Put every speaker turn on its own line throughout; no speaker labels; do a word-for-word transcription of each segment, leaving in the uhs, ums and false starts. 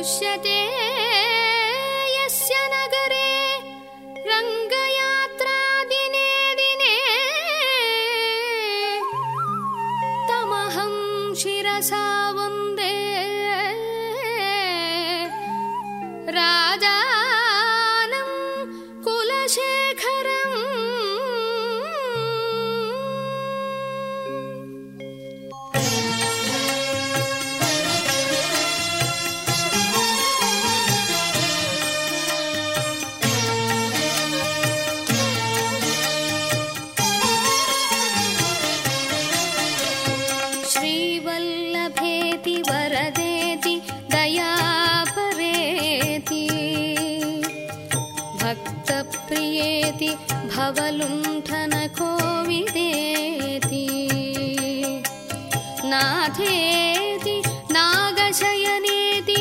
दृश्यते यस्य नगरे रङ्गयात्रा दिने दिने तमहं शिरसा वन्दे राजानं कुलशेखरम्। श्रीवल्लभेति वरदेति दयापरेति भक्तप्रियेति भवलुण्ठनकोविदेति नाथेति नागशयनेति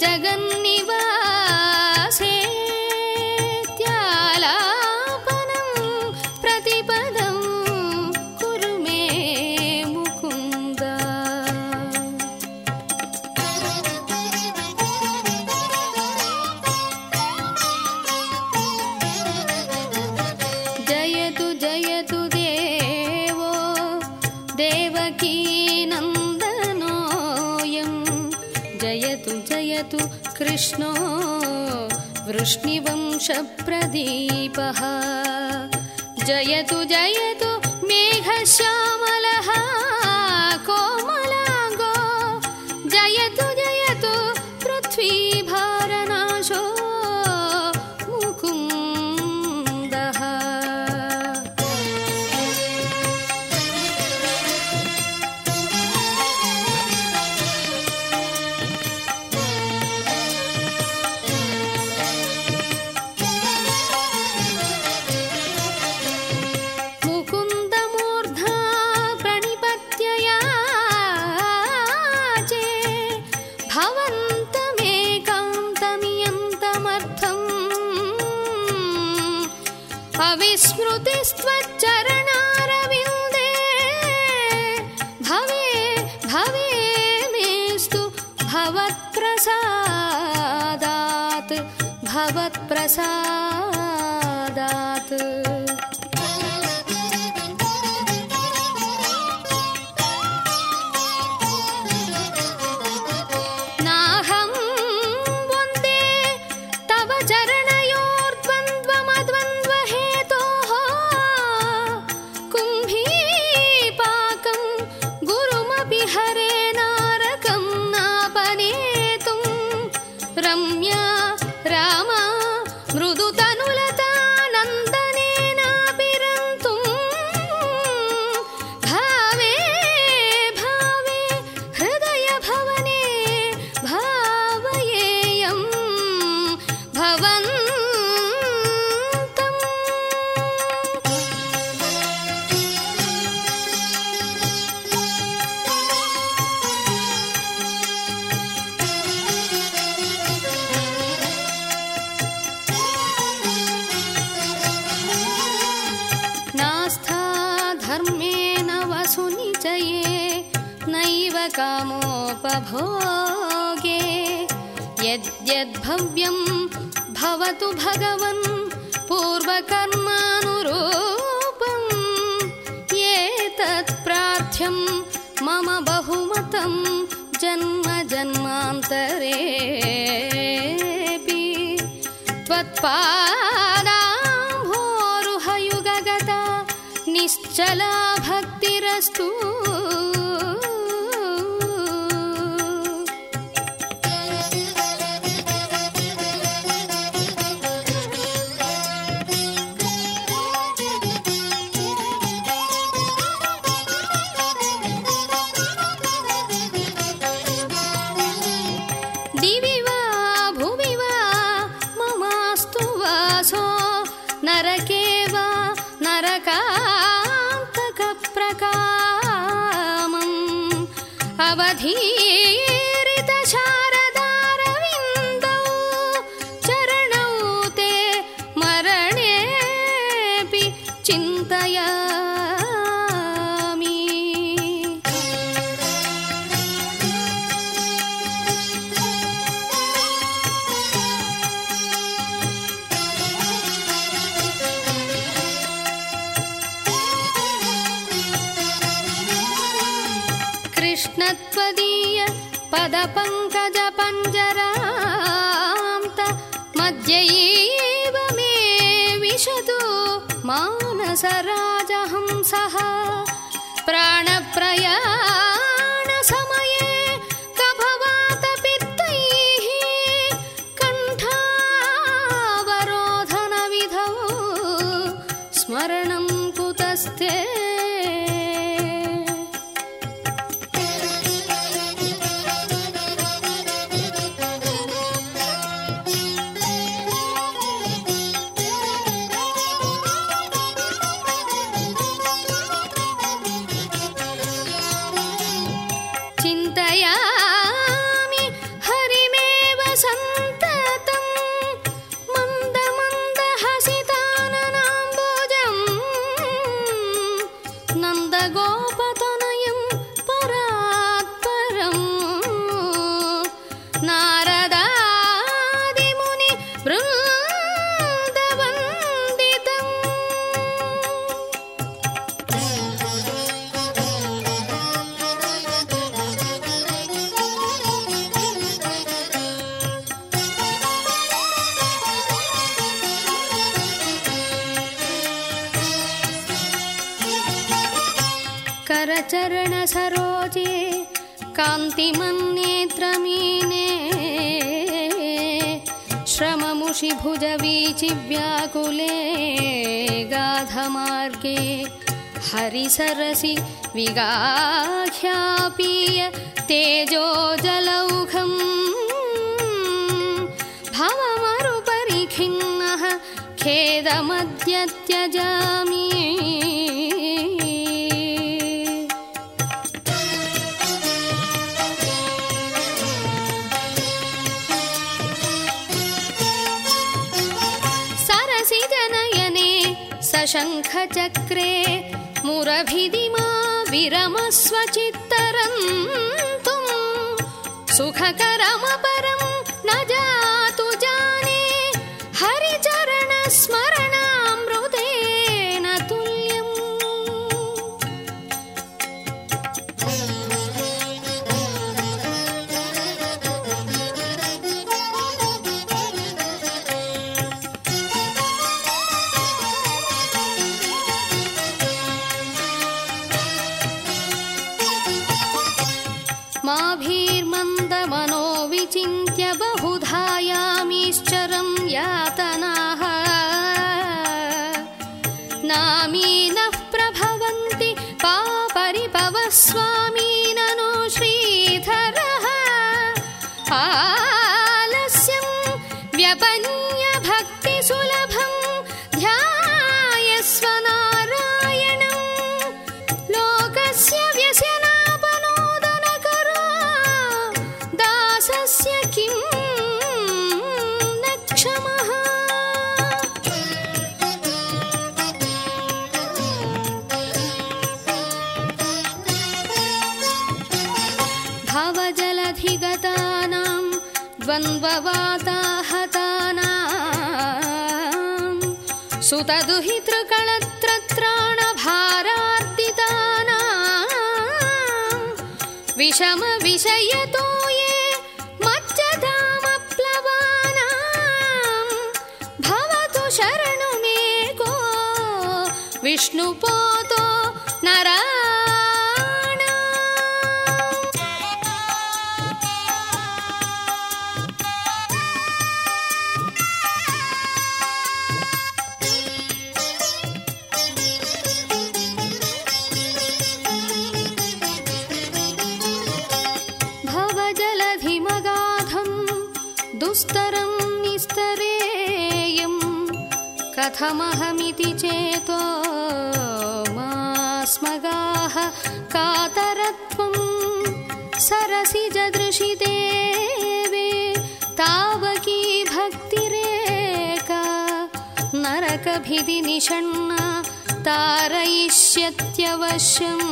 जगन्निवासेत्यालापनं प्रतिपदं कुरु मे मुकुन्द। जयतु जयतु देवो देवकीनन्दनोऽयं जयतु जयतु कृष्णो वृष्णिवंशप्रदीपः जयतु जयतु मेघश्यामलः कोमलाङ्गो जयतु जयतु पृथ्वीभारनाशो मुकुन्दः। मुकुन्दमूर्धा प्रणिपत्ययाचे भवन्तमेकान्तमियन्तमर्थम् अविस्मृतिस्त्वच्चरणारविन्दे भवे भवे मेस्तु भवत्प्रसादात् भवत्प्रसादात्। नाहं वन्दे तव चरणयोर्द्वन्द्वमद्वन्द्वहेतोः कुम्भीपाकं गुरुमपि हरे नारकं नापनेतुं रम्या रामा मृदुतनुलता नन्दनेनाभिरन्तुं भावे भावे हृदयभवने भावयेयं भवन्तम्। नास्था धर्मेण वसुनिचये नैव कामोपभोगे यद्यद्भव्यं भवतु भगवन् पूर्वकर्मानुरूपम् एतत् प्रार्थ्यं मम बहुमतं जन्म जन्मान्तरेऽपि त्वत्पादाम्भोरुहयुगगता निश्चला भक्तिरस्तु। दिवि वा भुवि वा ममास्तु वासो नरके वा नरकान्तकप्रकामम् अवधीरितशारदारविन्दौ चरणौ ते मरणेऽपि चिन्तयामि। पदपङ्कजपञ्जरान्त मध्यैव मे विशतु मानसराजहंसः प्राणप्रयाणसमये कफवातपित्तैः कण्ठावरोधनविधौ स्मरणं कुतस्ते चिन्तयामि हरिमेव सन्ततं मन्दमन्दहसिताननाम्बुजं नन्दगोपतनयं परात्परं नारदादिमुनि वृन्दवन्दितम् करचरणसरोजे कान्तिमन्नेत्रमीने श्रममुषिभुजवीचिव्याकुले गाधमार्गे हरिसरसि विगाह्यापीय तेजोजलौघं भवमरुपरिखिन्नः खेदमद्य त्यजामि सरसिजनयने सशङ्खचक्रे मुरभिदिमा विरमस्व चित्तरन्तुं सुखकरमपरं न जातु जाने हरिचरणस्मरणामृतेन तुल्यम् माभीर्मन्दमनो विचिन्त्य बहुधायामीश्चरं यातनाः नामीनः प्रभवन्ति पापरिपवस्वामी ननु श्रीधरः आलस्यं व्यपन्य भक्तिसुलभं ध्यायस्व नारायणं लोकस्य व्यसनापनोदनकरो दासस्य किं न क्षमः भवजलधिगतानां द्वन्द्ववाताहतानां सुतदुहितृकळत्रत्राणभारार्दितानां विषमविषयतो ये मज्जधामप्लवानां भवतु शरणमेको विष्णुपोतो नराणाम् भवजलधिमगाधं दुस्तरं निस्तरेयं कथमहमिति चेतो मास्मगाः कातरत्वं सरसिजदृशिदेवे तावकी भक्तिरेका नरकभिधिनिषण्णा तारयिष्यत्यवश्यम्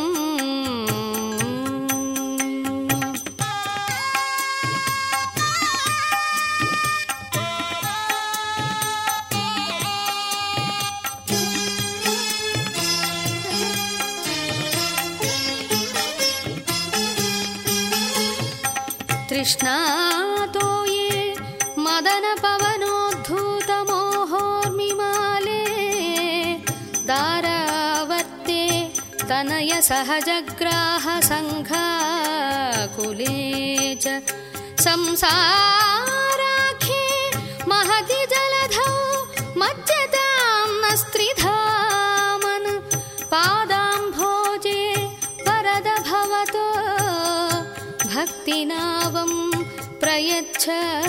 कृष्णातो ये मदनपवनोद्धूतमोहोर्मिमाले दारावर्ते तनय सहजग्राह सङ्घाकुले च संसाराख्ये महति जलधौ मज्जतां नस्त्रिधामन् पादाम्भोजे वरद भवतो भक्तिनावं प्रयच्छ।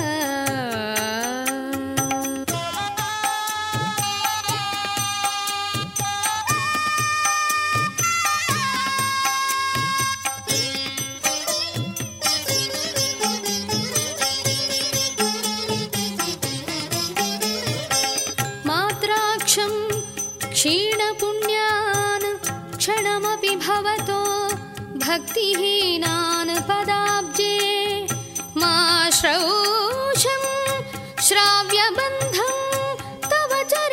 मात्राक्षं क्षीणपुण्यान् क्षणमपि भवतो भक्तिहीनान् पदाब्जे मा श्रौषं श्राव्यबन्धं तव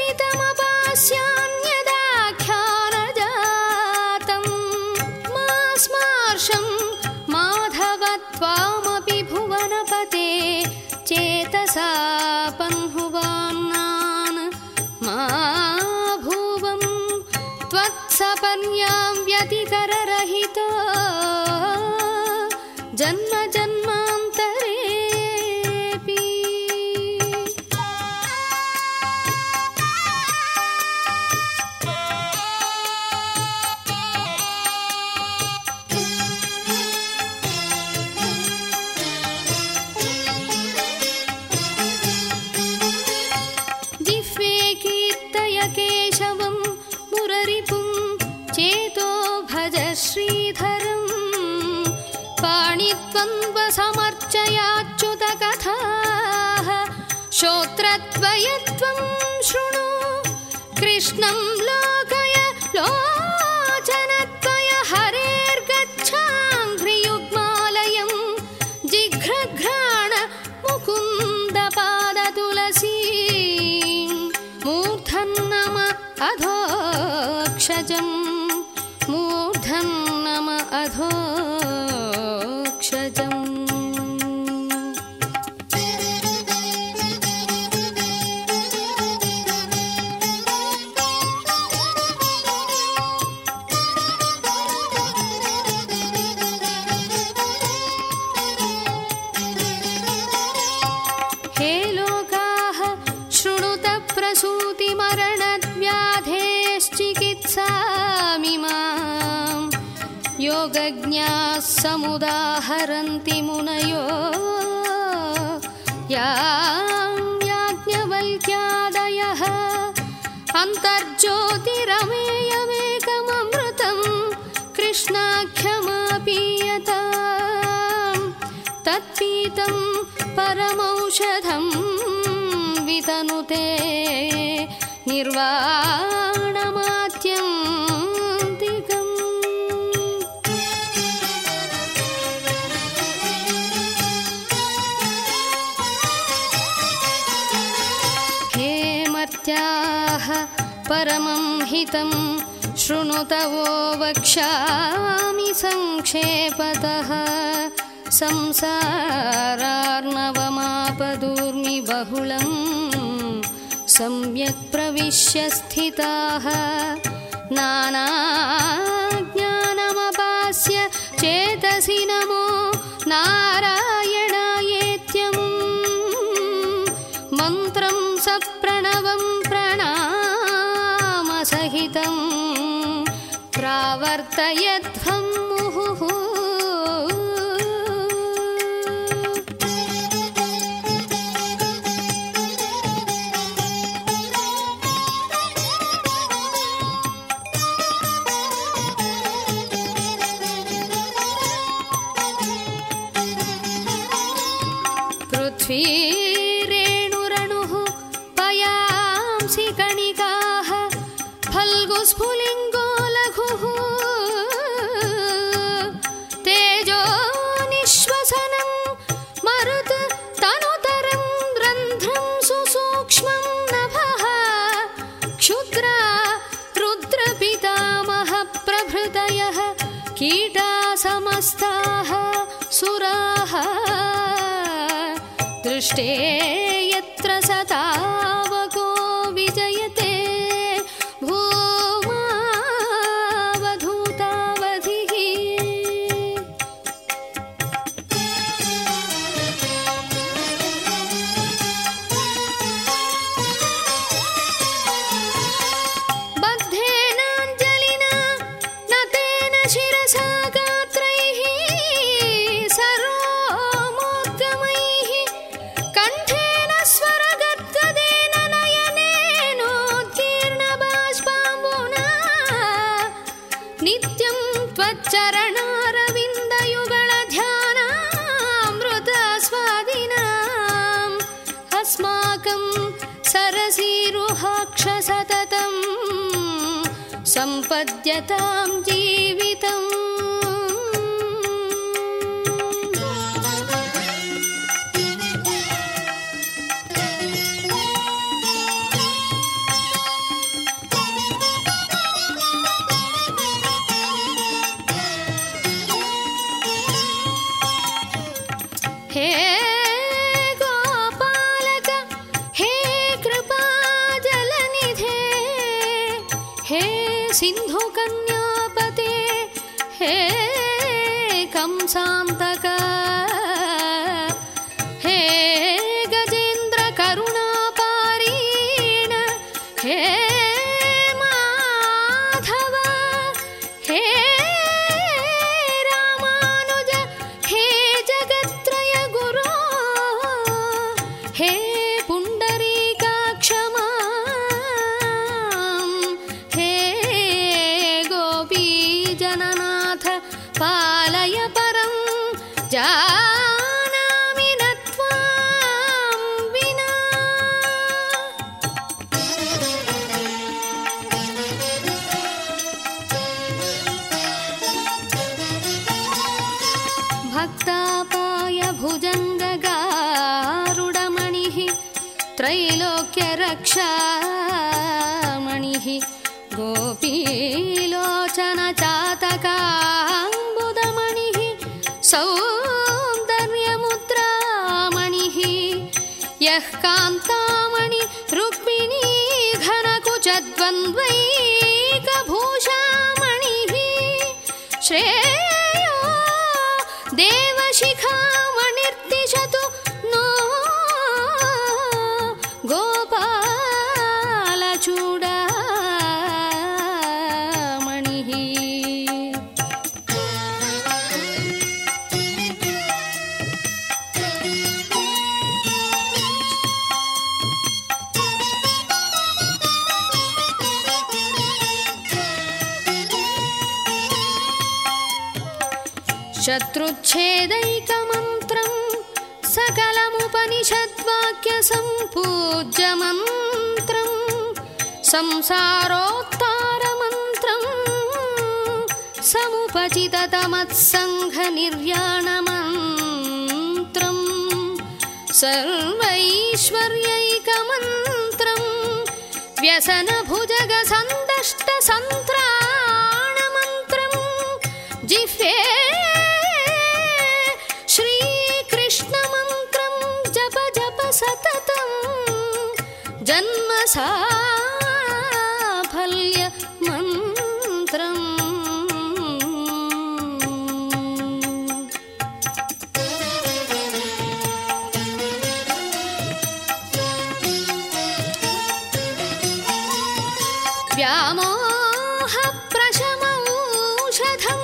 चरितमपास्यान्यदाख्यानजातं मा स्मार्षं माधव त्वामपि भुवनपते चेतसा पन्हुवान्नान् मा भुवं त्वत्सपर्यां व्यतिकररहितो जन्म जन्मान्तरेऽपि। जिह्वे कीर्तय केशवं मुररिपुं चेतो भज श्रीधरम् पाणित्वन्वसमर्चयाच्युतकथाः श्रोत्रद्वयत्वं शृणु कृष्णं लोकय लोचनद्वय हरेर्गच्छाङ्घ्रियुग्मालयं जिघ्रघ्राण मुकुन्दपादतुलसीं मूर्धन्नम अधोक्षजं मूर्धन्नम अधो हे लोकाः शृणुत प्रसूतिमरणव्याधेश्चिकित्सामिमां योगज्ञाः समुदाहरन्ति मुनयो यां याज्ञवल्क्यादयः अन्तर्ज्योतिरमेयमेकममृतं कृष्णाख्यमापीयतां तत्पीतं परमौषधं वितनुते निर्वाणमात्यन्तिकम्। हे मर्त्याः परमं हितं शृणुत वो वक्ष्यामि संक्षेपतः संसारार्णवमापदूर्मि बहुलं सम्यक् प्रविश्य स्थिताः नानाज्ञानमपास्य चेतसि नमो नारायणायेत्यमुं मन्त्रं सप्रणवं प्रणामसहितं प्रावर्तयध्वं मुहुः। पृथ्वीरेणुरणुः पयांसि कणिकाः फल्गुस्फुलिङ्गो लघुः तेजो निःश्वसनं मरुत् तनुतरं रन्ध्रं सुसूक्ष्मं नभः क्षुद्रा रुद्रपितामह प्रभृतयः कीटा समस्ताः सुराः दृष्टे यत्र स तावको विजयते भूमावधूतावधिः। बद्धेनाञ्जलिना न तेन शिरसा गात्रैः सर्वोमोद्गमैः कण्ठेन स्वरगद्गदेन नयनेनोत्कीर्णबाष्पाम्बुना नित्यं त्वच्चरणारविन्दयुगलध्यानामृतस्वादिनाम् अस्माकं सरसीरुहाक्ष सततं सम्पद्यतां जीवितम्। हे गोपालक हे कृपाजलनिधे हे सिन्धुकन्यापते हे कंसान्तक हे गजेन्द्रकरुणापारीण हे माधव हे रामानुज हे जगत्त्रय गुरो हे पुण्डरीकाक्ष मां हे गोपीजननाथ पालय परं जानामि न त्वां विना। भक्तापाय भुजङ्गगारुडमणिः त्रैलोक्यरक्षामणिः गोपीलोचन चातकाम्बुदमणिः सौन्दर्यमुद्रामणिः यः कान्तामणि रुक्मिणी घनकुचद्वन्द्वैकभूषामणिः श्रेयो देवशिखामणिर्दिशतु नो गोपालचूडामणिः। शत्रुच्छेदैकमन्त्रं सकलमुपनिषद्वाक्यसम्पूज्यमन्त्रं संसारोत्तारमन्त्रं समुपचिततमत्सङ्घनिर्याणमन्त्रं सर्वैश्वर्यैकमन्त्रं व्यसनभुजगसन्दष्टसन्त्राणमन्त्रं जिह्वे श्रीकृष्णमन्त्रं जप जप सततं जन्म साफल्य मन्त्रम्। व्यामोहप्रशमौषधं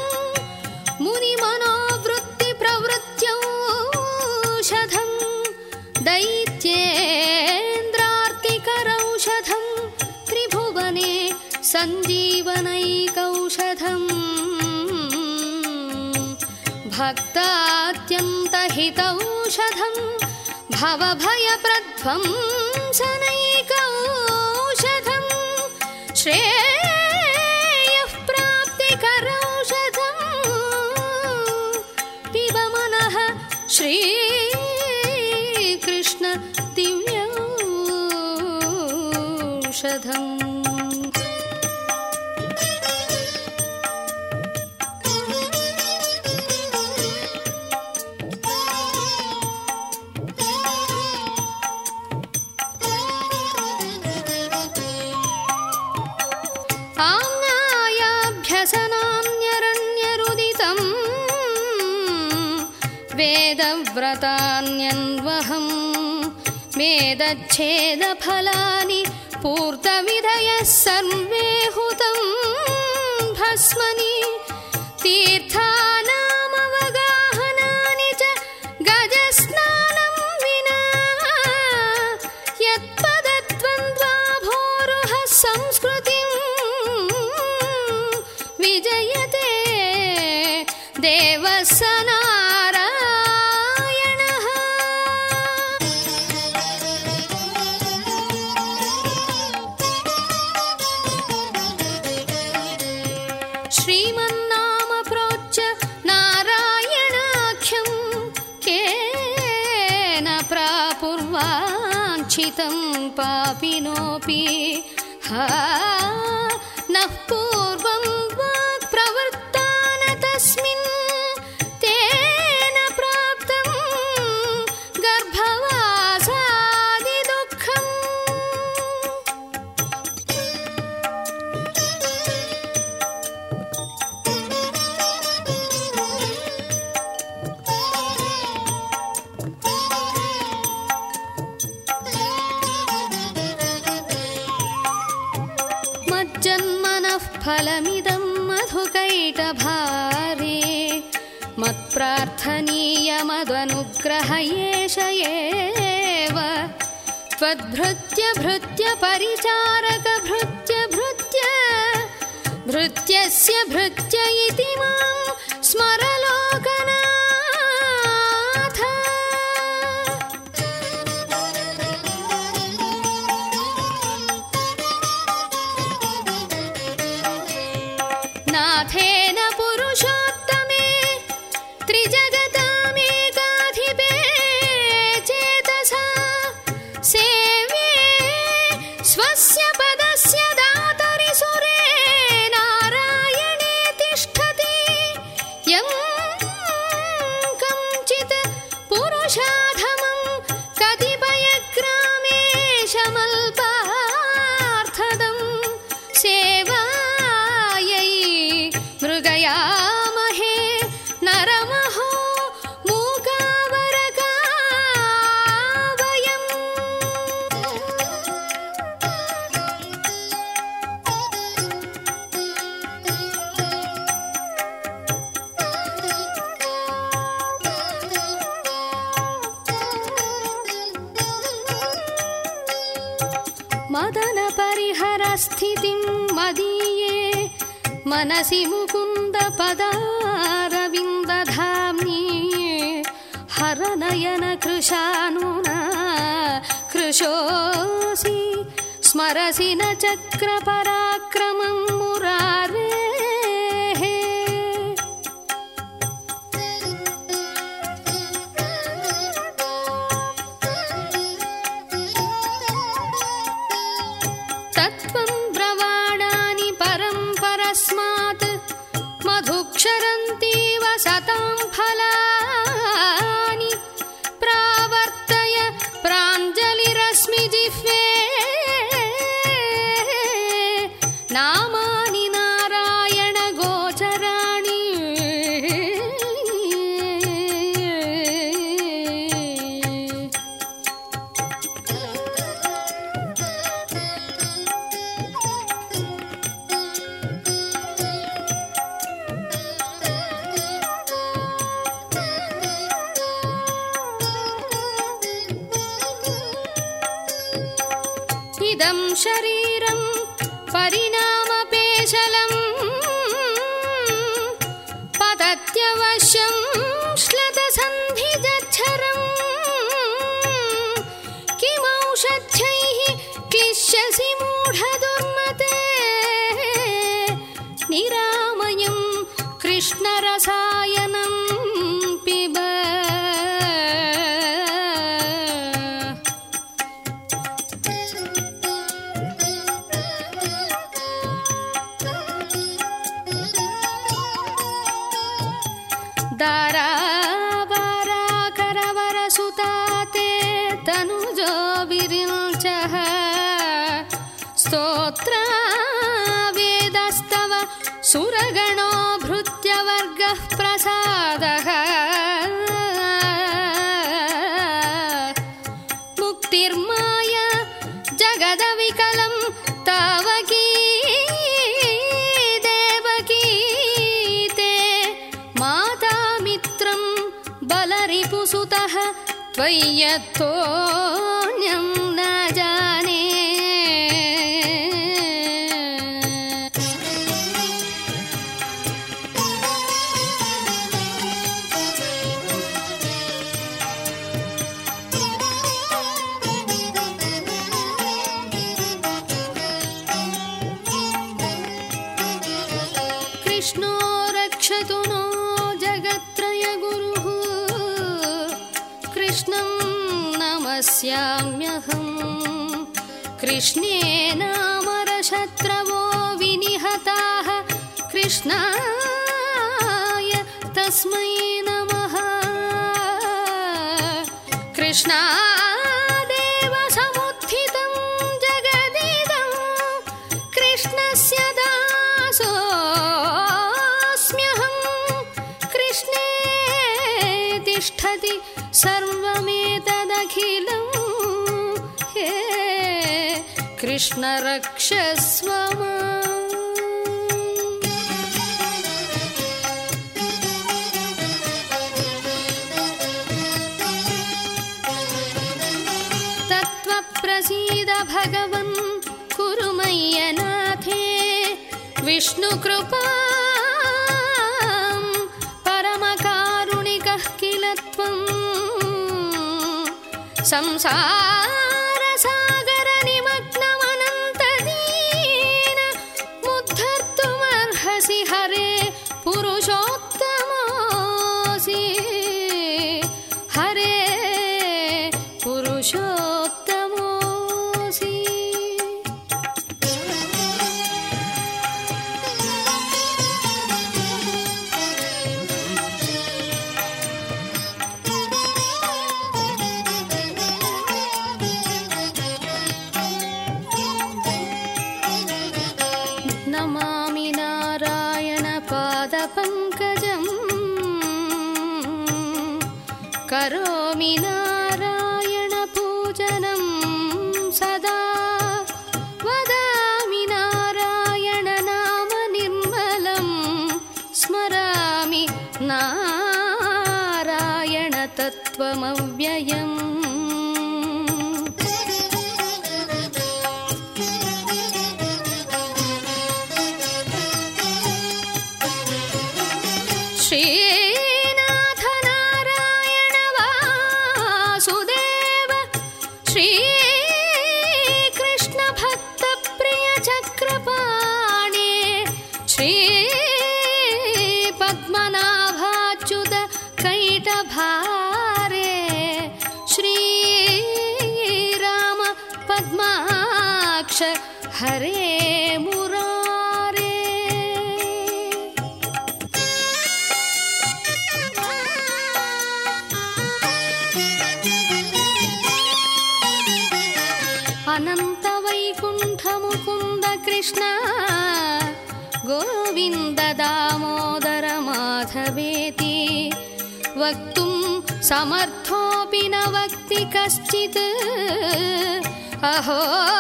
मुनिमनोवृत्तिप्रवृत्त्यौषधं दैत्येन्द्रार्तिकरौषधं त्रिभुवने सञ्जीवनैकौषधं भक्तात्यन्तहितौषधं भवभयप्रध्वंसनैकौषधं श्रेयः प्राप्तिकरौषधं पिब मनः श्रीकृष्ण दिव्यौषधम्। व्रतान्यन्वहं मेदच्छेदफलानि पूर्तविधयः सर्वे हुतं भस्मनि तीर्थानामवगाहनानि च गजस्नानं विना यत्पदद्वन्द्वाभोरुहः संस्कृतिं विजयते देवः स नारायणः। श्रीमन्नाम प्रोच्य नारायणाख्यं केन प्रापुर्वाञ्छितं पापिनोऽपि हा नः पूर्वं वाक्प्रवृत्ता न तस्मिन् तेन प्राप्तं गर्भवासादिदुःखम्। मज्जन्मनः फलमिदं मधुकैटभारे मत्प्रार्थनीयमदनुग्रह एष एव त्वद्भृत्य भृत्य परिचारक भृत्य भृत्य भृत्यस्य भृत्य इति मां स्मर लोकनाथ। नाथेन पुरुषोत्तमे त्रिजगतामेकाधिपे चेतसा सेव्ये स्वस्य पदस्य दातरि सुरे नारायणे तिष्ठति यं कञ्चित् पुरुषाधमं कतिपयग्रामेशमल्पार्थदं सेवायै मृगयामहे नरमहो मूकावरका वयम्। मदन परिहरस्थितिं मदीये मनसि मुकुन्द पदारविन्दधाम्नि हरनयन कृशानुना कृशोऽसि स्मरसि न चक्रपराक्रमं मुरारेः। तत्त्वं ब्रवाणानि परं परस्मात् मधुक्षरन्तीव सतां फलानि प्रावर्तय प्राञ्जलिरस्मि जिह्वे नामानि नारायण गोचराणि। इदं शरीरं परिणामपेशलं पतत्यवश्यं श्लथसन्धिजच्छरं किमौषध्यैः क्लिश्यसि मूढदुर्मते निरामयं कृष्णरसायनं पिब। दारावाराकरवरसुताते तनुजो विरिञ्चः स्तोत्रा वेदस्तव सुरगणो भृत्यवर्गः प्रसादः। सकलं तावकी देवकी ते माता मित्रं बलरिपुसुतः त्वय्यतोऽन्यं न जाने। कृष्णो रक्षतु नो जगत्त्रयगुरुः कृष्णं नमस्याम्यहम्। कृष्णेनामरशत्रवो विनिहताः कृष्णाय तस्मै नमः। कृष्णादेव समुत्थितं जगदिदं कृष्णस्य दासोऽस्म्यहं। कृष्णे तिष्ठति सर्वमेतदखिलं हे कृष्ण रक्षस्व माम्। तत्त्वप्रसीद भगवन् कुरु मय्यनाथे विष्णुकृपां परमकारुणिकः किल त्वं। संसारसागरनिमग्नमनन्तदीन मुद्धर्तुमर्हसि हरे पुरुषोत्तमोऽसि। हरे पुरुषोत्तमोऽसि। नमामि नारायणपादपङ्कजं करोमि नारायणपूजनं सदा। वदामि नारायणनाम निर्मलं स्मरामि नारायणतत्त्वमव्ययम्। श्रीनाथ नारायण वासुदेव श्रीकृष्ण भक्तप्रिय चक्रपाणे श्री पद्मनाभाच्युत कैटभारे श्रीराम पद्माक्ष हरे मुरारे। अनंत वैकुंठ मुकुंद कृष्ण गोविंद दामोदर माधवेति वक्तुं समर्थोऽपि न वक्ति कश्चित्। अहो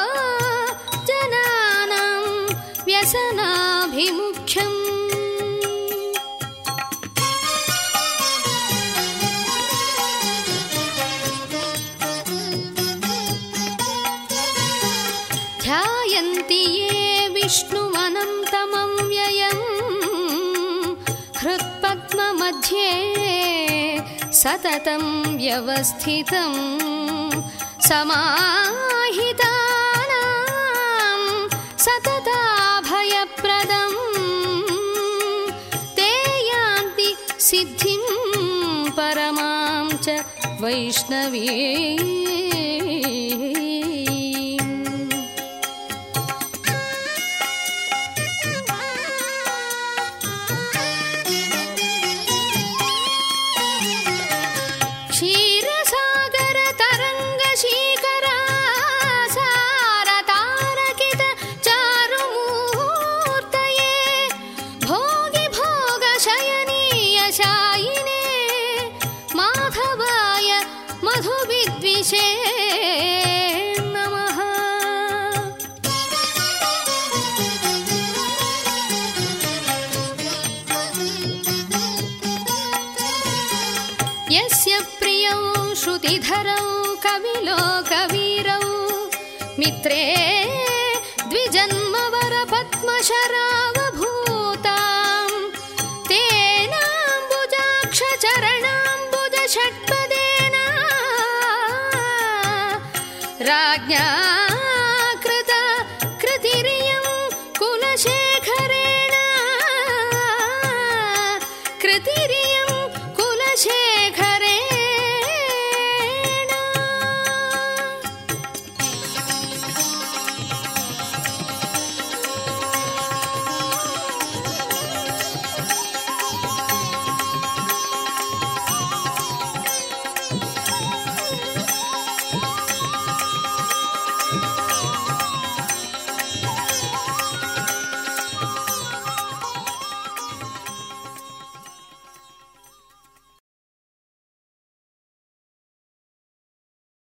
जनानां व्यसनाभिमुख्यम्। ध्यायन्ति ये विष्णुमनन्तमव्ययम् हृत्पद्ममध्ये सततं व्यवस्थितं। समाहितानां सतताभयप्रदं ते यान्ति सिद्धिं परमां च वैष्णवी। क्षीरसागर तरंग शीकरा सारतारकित चारुमूर्तये भोगि भोग शयनीय शायिने माधवाय मधुविद्विषे ಯಸ್ಯ ಪ್ರಿಯೌ ಶ್ರುತಿಧರೌ ಕವಿಲೋಕವೀರೌ ಮಿತ್ರೇ ದ್ವಿಜನ್ಮವರ ಪದ್ಮಶರಾವ